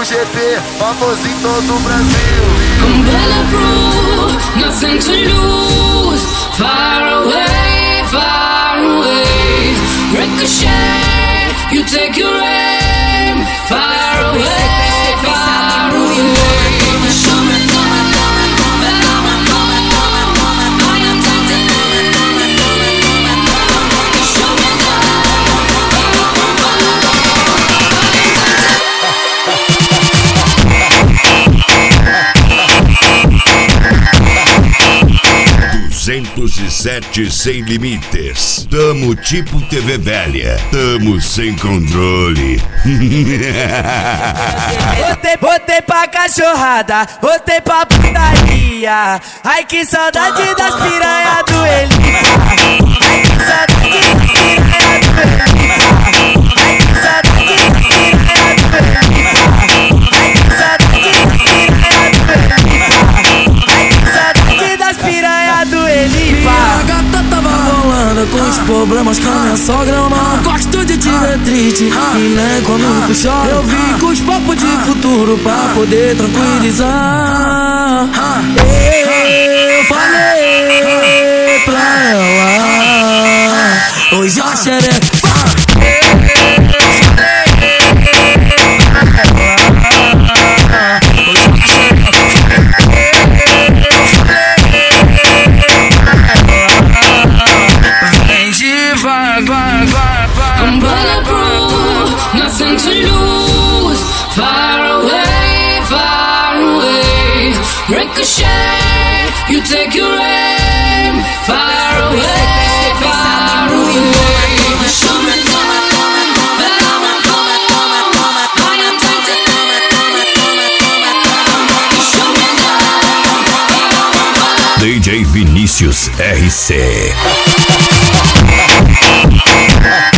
no GP, famoso em todo o Brasil. I'm bulletproof, nothing to lose. Far away, far away. Ricochet, you take your aim. Far away, far away. Show me Sem limites. Tamo tipo TV velha. Tamo sem controle. Botei pra cachorrada, botei pra putaria. Ai que saudade das piranha do Elipa. Ai que saudade das piranha do Elipa. Ai que saudade das piranha do Elipa. Ai que saudade das piranha do Elipa. Ai que saudade das piranha do Elipa. A gata tava rolando com os problemas com a minha sogra. Eu não gosto de te ver triste e nem quando tu chora. Eu vim com os papos de futuro pra poder tranquilizar. Eu falei pra ela, hoje a xereca. I'm bulletproof, nothing to lose. Far away, far away. Ricochet, you take your aim. Far away, far away. Show me DJ Vinícius RC.